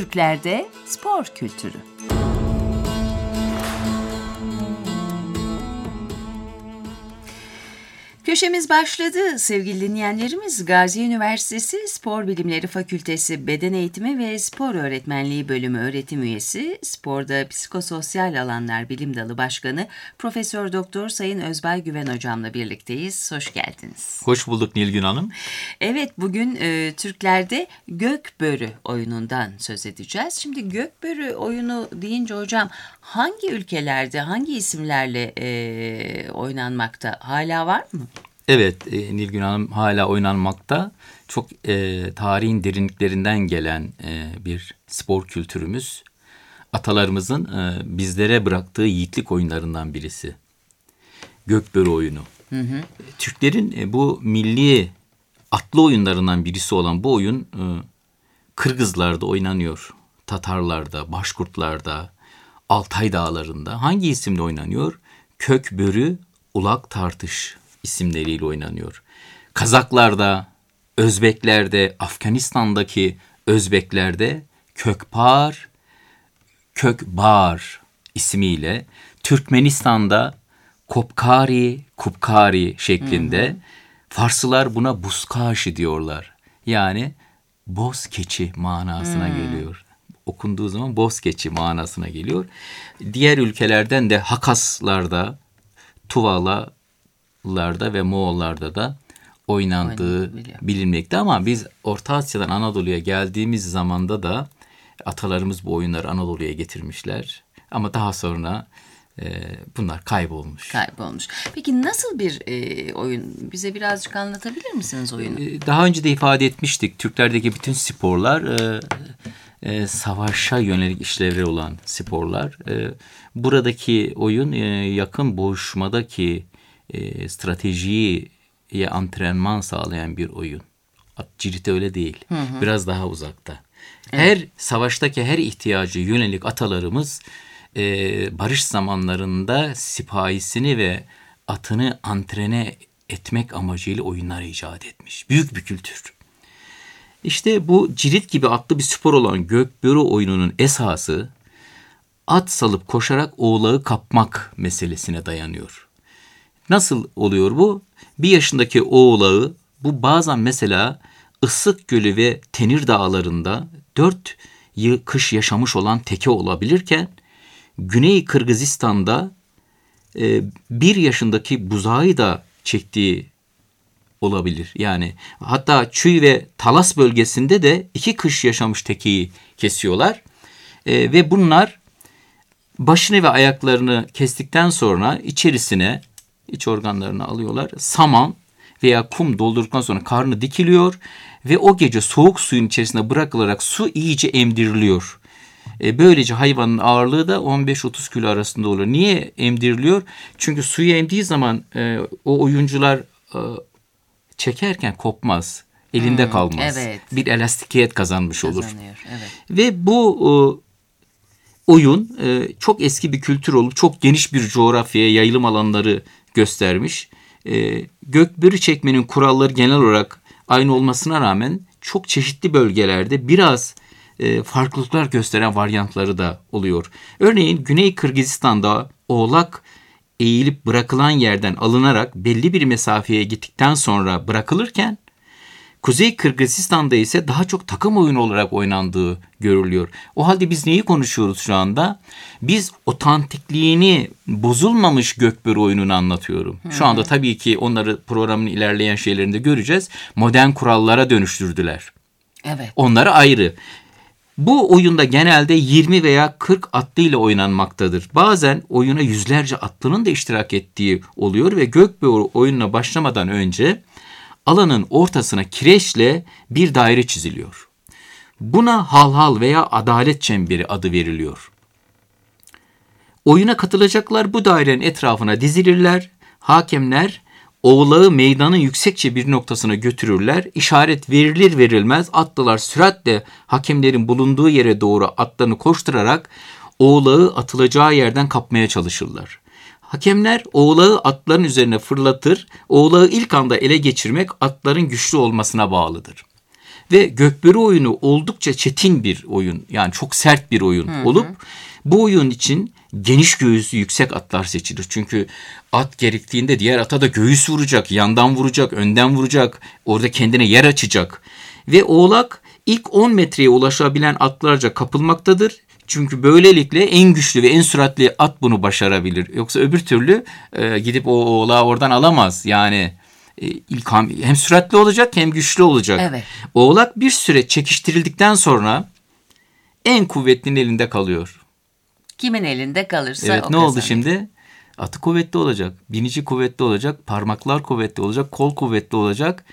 Türklerde spor kültürü. Köşemiz başladı sevgili dinleyenlerimiz. Gazi Üniversitesi Spor Bilimleri Fakültesi Beden Eğitimi ve Spor Öğretmenliği Bölümü öğretim üyesi, sporda psikososyal alanlar bilim dalı başkanı Profesör Doktor Sayın Özbay Güven hocamla birlikteyiz. Hoş geldiniz. Hoş bulduk Nilgün Hanım. Evet, bugün Türklerde Gökbörü oyunundan söz edeceğiz. Şimdi Gökbörü oyunu deyince hocam hangi ülkelerde, hangi isimlerle oynanmakta, hala var mı? Evet Nilgün Hanım, hala oynanmakta. Çok tarihin derinliklerinden gelen bir spor kültürümüz. Atalarımızın bizlere bıraktığı yiğitlik oyunlarından birisi. Gökbörü oyunu. Hı hı. Türklerin bu milli atlı oyunlarından birisi olan bu oyun Kırgızlarda oynanıyor. Tatarlarda, Başkurtlarda, Altay dağlarında. Hangi isimle oynanıyor? Kökbörü, ulak tartış isimleriyle oynanıyor. Kazaklarda, Özbeklerde, Afganistan'daki Özbeklerde kökpar, kökbar ismiyle, Türkmenistan'da kopkari, kupkari şeklinde, Farslılar buna buzkaşı diyorlar. Yani boz keçi manasına geliyor. Okunduğu zaman boz keçi manasına geliyor. Diğer ülkelerden de Hakaslarda, Tuvalılarda ve Moğollarda da oynandığı bilinmekte. Ama biz Orta Asya'dan Anadolu'ya geldiğimiz zamanda da atalarımız bu oyunları Anadolu'ya getirmişler. Ama daha sonra bunlar kaybolmuş. Peki nasıl bir oyun? Bize birazcık anlatabilir misiniz oyunu? Daha önce de ifade etmiştik. Türklerdeki bütün sporlar savaşa yönelik işlevleri olan sporlar. Buradaki oyun yakın boğuşmadaki stratejiye antrenman sağlayan bir oyun. Cirit öyle değil. Hı hı. Biraz daha uzakta. Evet. Savaştaki her ihtiyacı yönelik atalarımız barış zamanlarında sipahisini ve atını antrene etmek amacıyla oyunlar icat etmiş. Büyük bir kültür. İşte bu cirit gibi atlı bir spor olan Gökbörü oyununun esası at salıp koşarak oğlağı kapmak meselesine dayanıyor. Nasıl oluyor bu? 1 yaşındaki oğlağı, bu bazen mesela Issık Gölü ve Tenir Dağları'nda 4 yıl kış yaşamış olan teke olabilirken, Güney Kırgızistan'da 1 yaşındaki buzağı da çektiği olabilir. Yani hatta Çuy ve Talas bölgesinde de 2 kış yaşamış tekeyi kesiyorlar. Ve bunlar başını ve ayaklarını kestikten sonra içerisine, iç organlarını alıyorlar. Saman veya kum doldurduktan sonra karnı dikiliyor ve o gece soğuk suyun içerisine bırakılarak su iyice emdiriliyor. Böylece hayvanın ağırlığı da 15-30 kilo arasında olur. Niye emdiriliyor? Çünkü suyu emdiği zaman o oyuncular çekerken kopmaz. Elinde kalmaz. Evet. Bir elastikiyet kazanmış olur. Evet. Ve bu oyun çok eski bir kültür olup çok geniş bir coğrafyaya yayılım alanları göstermiş. Gökbörü çekmenin kuralları genel olarak aynı olmasına rağmen çok çeşitli bölgelerde biraz farklılıklar gösteren varyantları da oluyor. Örneğin Güney Kırgızistan'da oğlak eğilip bırakılan yerden alınarak belli bir mesafeye gittikten sonra bırakılırken, Kuzey Kırgızistan'da ise daha çok takım oyunu olarak oynandığı görülüyor. O halde biz neyi konuşuyoruz şu anda? Biz otantikliğini bozulmamış Gökbörü oyununu anlatıyorum. Şu anda tabii ki onları programın ilerleyen şeylerinde göreceğiz. Modern kurallara dönüştürdüler. Evet. Onları ayrı. Bu oyunda genelde 20 veya 40 atlıyla oynanmaktadır. Bazen oyuna yüzlerce atlının da iştirak ettiği oluyor ve Gökbörü oyununa başlamadan önce alanın ortasına kireçle bir daire çiziliyor. Buna halhal veya adalet çemberi adı veriliyor. Oyuna katılacaklar bu dairenin etrafına dizilirler. Hakemler oğlağı meydanın yüksekçe bir noktasına götürürler. İşaret verilir verilmez atlılar süratle hakemlerin bulunduğu yere doğru atlarını koşturarak oğlağı atılacağı yerden kapmaya çalışırlar. Hakemler oğlağı atların üzerine fırlatır. Oğlağı ilk anda ele geçirmek atların güçlü olmasına bağlıdır. Ve gökbörü oyunu oldukça çetin bir oyun. Yani çok sert bir oyun olup bu oyun için geniş göğüslü yüksek atlar seçilir. Çünkü at gerektiğinde diğer ata da göğüs vuracak, yandan vuracak, önden vuracak. Orada kendine yer açacak. Ve oğlak ilk 10 metreye ulaşabilen atlarca kapılmaktadır. Çünkü böylelikle en güçlü ve en süratli at bunu başarabilir. Yoksa öbür türlü gidip o oğlağı oradan alamaz. Yani hem süratli olacak hem güçlü olacak. Evet. Oğlak bir süre çekiştirildikten sonra en kuvvetlinin elinde kalıyor. Kimin elinde kalırsa Evet, o ne oldu kazanır. şimdi? Atı kuvvetli olacak, binici kuvvetli olacak, parmaklar kuvvetli olacak, kol kuvvetli olacak.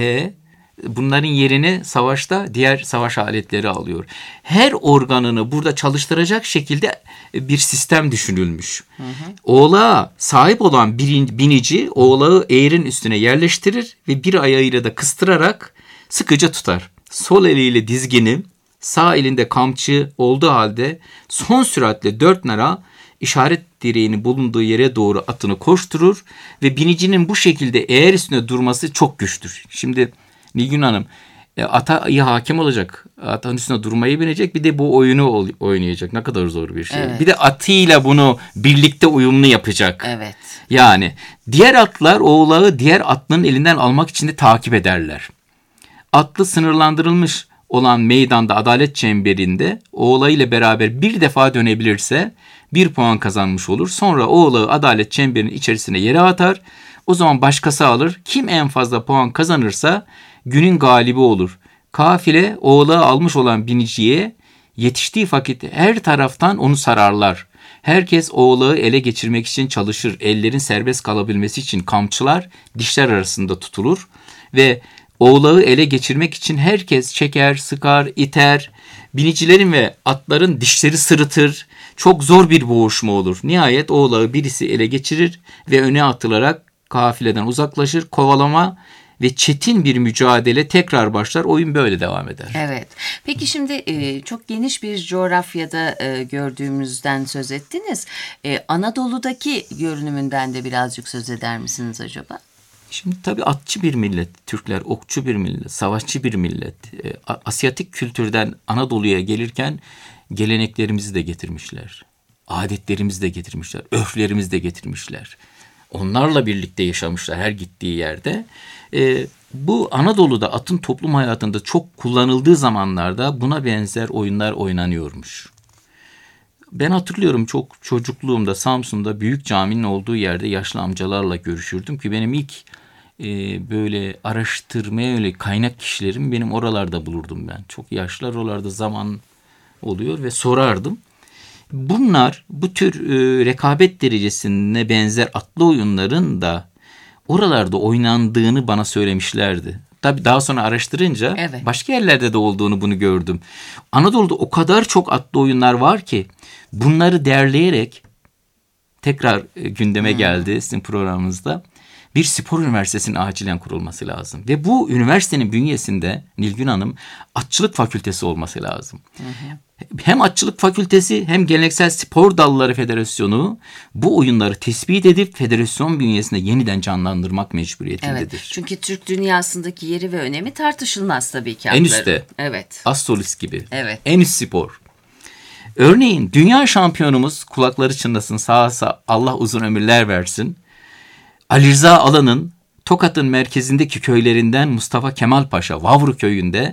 Bunların yerini savaşta diğer savaş aletleri alıyor. Her organını burada çalıştıracak şekilde bir sistem düşünülmüş. Oğlağa sahip olan binici oğlağı eğerin üstüne yerleştirir ve bir ayağıyla da kıstırarak sıkıca tutar. Sol eliyle dizgini, sağ elinde kamçı olduğu halde son süratle 4 nara işaret direğinin bulunduğu yere doğru atını koşturur ve binicinin bu şekilde eğer üstüne durması çok güçtür. Şimdi Nilgün Hanım ata iyi hakim olacak. Atın üstüne durmayı bilecek. Bir de bu oyunu oynayacak. Ne kadar zor bir şey. Evet. Bir de atıyla bunu birlikte uyumlu yapacak. Evet. Yani diğer atlar oğlağı diğer atlının elinden almak için de takip ederler. Atlı sınırlandırılmış olan meydanda adalet çemberinde oğlağıyla beraber bir defa dönebilirse 1 puan kazanmış olur. Sonra oğlağı adalet çemberinin içerisine yere atar. O zaman başkası alır. Kim en fazla puan kazanırsa günün galibi olur. Kafile oğlağı almış olan biniciye yetiştiği vakit her taraftan onu sararlar. Herkes oğlağı ele geçirmek için çalışır. Ellerin serbest kalabilmesi için kamçılar dişler arasında tutulur. Ve oğlağı ele geçirmek için herkes çeker, sıkar, iter. Binicilerin ve atların dişleri sırıtır. Çok zor bir boğuşma olur. Nihayet oğlağı birisi ele geçirir ve öne atılarak kafileden uzaklaşır. Kovalama ve çetin bir mücadele tekrar başlar. Oyun böyle devam eder. Evet. Peki şimdi çok geniş bir coğrafyada gördüğümüzden söz ettiniz. Anadolu'daki görünümünden de birazcık söz eder misiniz acaba? Şimdi tabii atçı bir millet, Türkler okçu bir millet, savaşçı bir millet. Asyatik kültürden Anadolu'ya gelirken geleneklerimizi de getirmişler. Adetlerimizi de getirmişler, örflerimizi de getirmişler. Onlarla birlikte yaşamışlar her gittiği yerde. Bu Anadolu'da atın toplum hayatında çok kullanıldığı zamanlarda buna benzer oyunlar oynanıyormuş. Ben hatırlıyorum çok çocukluğumda Samsun'da büyük caminin olduğu yerde yaşlı amcalarla görüşürdüm ki benim ilk böyle araştırmaya öyle kaynak kişilerim benim oralarda bulurdum ben. Çok yaşlılar oralarda zaman oluyor ve sorardım. Bunlar bu tür rekabet derecesine benzer atlı oyunların da oralarda oynandığını bana söylemişlerdi. Tabii daha sonra araştırınca başka yerlerde de olduğunu bunu gördüm. Anadolu'da o kadar çok atlı oyunlar var ki bunları derleyerek tekrar gündeme geldi sizin programınızda. Bir spor üniversitesinin acilen kurulması lazım. Ve bu üniversitenin bünyesinde Nilgün Hanım atçılık fakültesi olması lazım. Hem atçılık fakültesi hem geleneksel spor dalları federasyonu bu oyunları tespit edip federasyon bünyesinde yeniden canlandırmak mecburiyetindedir. Evet, çünkü Türk dünyasındaki yeri ve önemi tartışılmaz tabii ki. En üstte. Evet. Astolis gibi. Evet. En üst spor. Örneğin dünya şampiyonumuz kulakları çınlasın sağ Allah uzun ömürler versin. Ali Rıza Alan'ın Tokat'ın merkezindeki köylerinden Mustafa Kemal Paşa Vavru köyünde,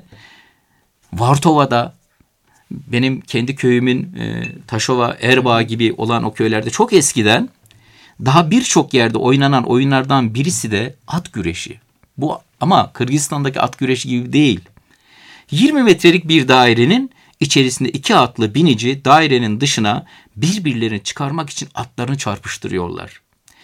Vartova'da, benim kendi köyümün Taşova, Erbaa gibi olan o köylerde çok eskiden daha birçok yerde oynanan oyunlardan birisi de at güreşi. Bu ama Kırgızistan'daki at güreşi gibi değil. 20 metrelik bir dairenin içerisinde 2 atlı binici dairenin dışına birbirlerini çıkarmak için atlarını çarpıştırıyorlar.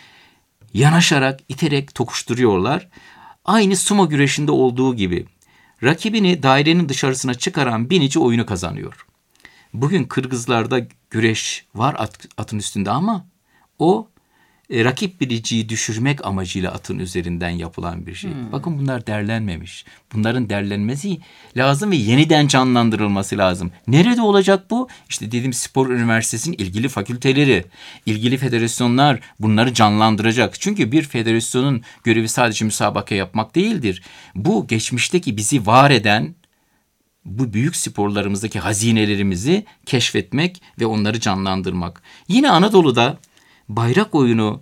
Yanaşarak, iterek tokuşturuyorlar. Aynı sumo güreşinde olduğu gibi. Rakibini dairenin dışarısına çıkaran binici oyunu kazanıyor. Bugün Kırgızlarda güreş var atın üstünde ama o rakip biniciyi düşürmek amacıyla atın üzerinden yapılan bir şey. Bakın bunlar derlenmemiş. Bunların derlenmesi lazım ve yeniden canlandırılması lazım. Nerede olacak bu? İşte dediğim spor üniversitesinin ilgili fakülteleri, ilgili federasyonlar bunları canlandıracak. Çünkü bir federasyonun görevi sadece müsabaka yapmak değildir. Bu geçmişteki bizi var eden bu büyük sporlarımızdaki hazinelerimizi keşfetmek ve onları canlandırmak. Yine Anadolu'da bayrak oyunu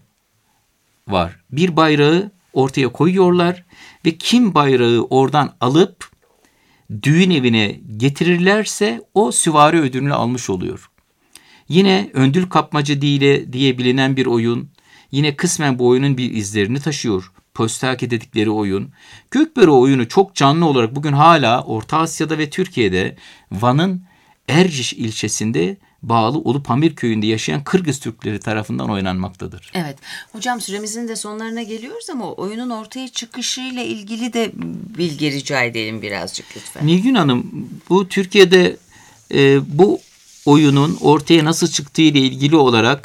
var. Bir bayrağı ortaya koyuyorlar ve kim bayrağı oradan alıp düğün evine getirirlerse o süvari ödülünü almış oluyor. Yine öndül kapmaca diye bilinen bir oyun. Yine kısmen bu oyunun bir izlerini taşıyor. Postaki dedikleri oyun. Gökbörü oyunu çok canlı olarak bugün hala Orta Asya'da ve Türkiye'de Van'ın Erciş ilçesinde bağlı Ulupamir köyünde yaşayan Kırgız Türkleri tarafından oynanmaktadır. Evet. Hocam süremizin de sonlarına geliyoruz ama oyunun ortaya çıkışıyla ilgili de bilgi rica edelim birazcık lütfen. Nilgün Hanım, bu Türkiye'de bu oyunun ortaya nasıl çıktığı ile ilgili olarak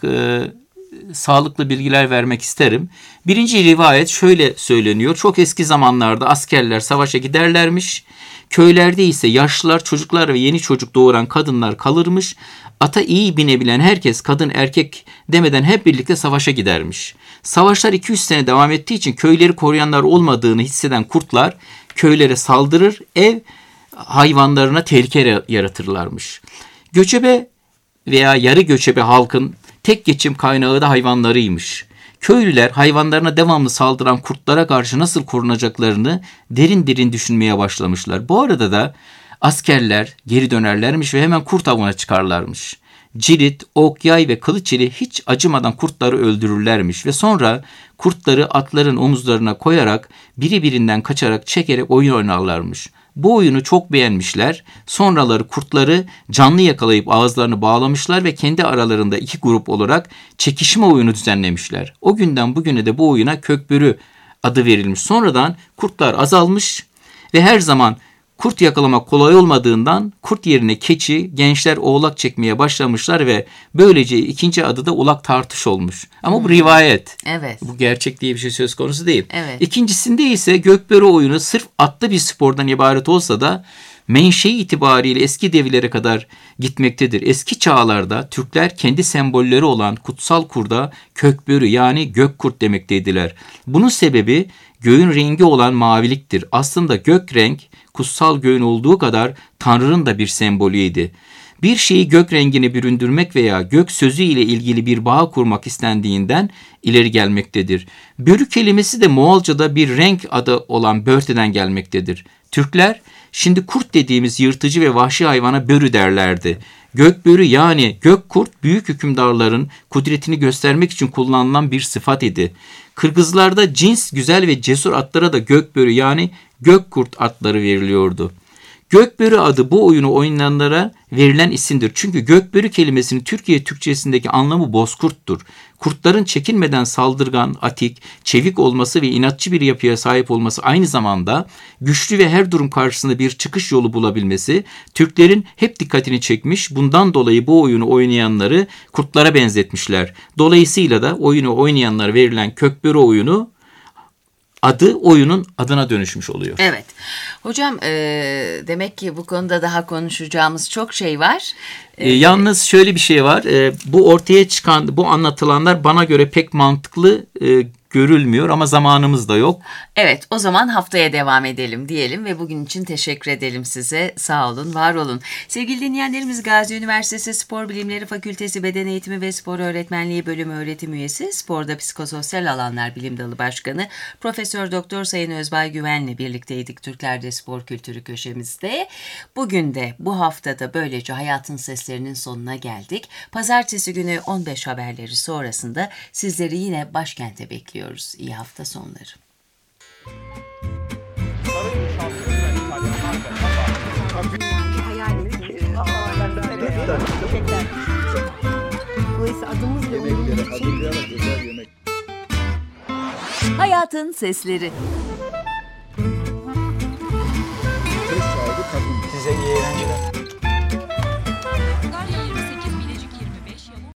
sağlıklı bilgiler vermek isterim. Birinci rivayet şöyle söyleniyor. Çok eski zamanlarda askerler savaşa giderlermiş. Köylerde ise yaşlılar, çocuklar ve yeni çocuk doğuran kadınlar kalırmış. Ata iyi binebilen herkes kadın erkek demeden hep birlikte savaşa gidermiş. Savaşlar 200 sene devam ettiği için köyleri koruyanlar olmadığını hisseden kurtlar köylere saldırır, ev hayvanlarına tehlike yaratırlarmış. Göçebe veya yarı göçebe halkın tek geçim kaynağı da hayvanlarıymış. Köylüler hayvanlarına devamlı saldıran kurtlara karşı nasıl korunacaklarını derin derin düşünmeye başlamışlar. Bu arada da askerler geri dönerlermiş ve hemen kurt avına çıkarlarmış. Cirit, ok, yay ve kılıç ile hiç acımadan kurtları öldürürlermiş ve sonra kurtları atların omuzlarına koyarak biri birinden kaçarak çekerek oyun oynarlarmış. Bu oyunu çok beğenmişler. Sonraları kurtları canlı yakalayıp ağızlarını bağlamışlar ve kendi aralarında iki grup olarak çekişme oyunu düzenlemişler. O günden bugüne de bu oyuna kökbörü adı verilmiş. Sonradan kurtlar azalmış ve her zaman kurt yakalamak kolay olmadığından kurt yerine keçi, gençler oğlak çekmeye başlamışlar ve böylece ikinci adı da ulak tartış olmuş. Ama bu rivayet. Evet. Bu gerçek diye bir şey söz konusu değil. Evet. İkincisinde ise gökbörü oyunu sırf atlı bir spordan ibaret olsa da menşei itibariyle eski devirlere kadar gitmektedir. Eski çağlarda Türkler kendi sembolleri olan kutsal kurda kökbörü yani gökkurt demekteydiler. Bunun sebebi göğün rengi olan maviliktir. Aslında gök renk kutsal göğün olduğu kadar Tanrı'nın da bir sembolüydü. Bir şeyi gök rengine büründürmek veya gök sözü ile ilgili bir bağ kurmak istendiğinden ileri gelmektedir. Börü kelimesi de Moğolca'da bir renk adı olan börteden gelmektedir. Türkler şimdi kurt dediğimiz yırtıcı ve vahşi hayvana börü derlerdi. Gökbörü yani gökkurt büyük hükümdarların kudretini göstermek için kullanılan bir sıfat idi. Kırgızlarda cins, güzel ve cesur atlara da gökbörü yani gökkurt atları veriliyordu. Gökbörü adı bu oyunu oynayanlara verilen isimdir. Çünkü gökbörü kelimesinin Türkiye Türkçesindeki anlamı bozkurttur. Kurtların çekinmeden saldırgan, atik, çevik olması ve inatçı bir yapıya sahip olması aynı zamanda güçlü ve her durum karşısında bir çıkış yolu bulabilmesi Türklerin hep dikkatini çekmiş. Bundan dolayı bu oyunu oynayanları kurtlara benzetmişler. Dolayısıyla da oyunu oynayanlara verilen kökbörü oyunu adı oyunun adına dönüşmüş oluyor. Evet. Hocam demek ki bu konuda daha konuşacağımız çok şey var. Yalnız şöyle bir şey var. Bu ortaya çıkan, bu anlatılanlar bana göre pek mantıklı görülmüyor ama zamanımız da yok. Evet, o zaman haftaya devam edelim diyelim ve bugün için teşekkür edelim size. Sağ olun, var olun. Sevgili dinleyenlerimiz, Gazi Üniversitesi Spor Bilimleri Fakültesi Beden Eğitimi ve Spor Öğretmenliği Bölümü öğretim üyesi, Sporda Psikososyal Alanlar Bilim Dalı Başkanı Profesör Doktor Sayın Özbay Güven'le birlikteydik Türklerde Spor Kültürü köşemizde. Bugün de bu haftada böylece Hayatın Seslerinin sonuna geldik. Pazartesi günü 15 haberleri sonrasında sizleri yine başkente bekliyoruz. İyi hafta sonları. Hayatın Sesleri. Size iyi eğlenceler.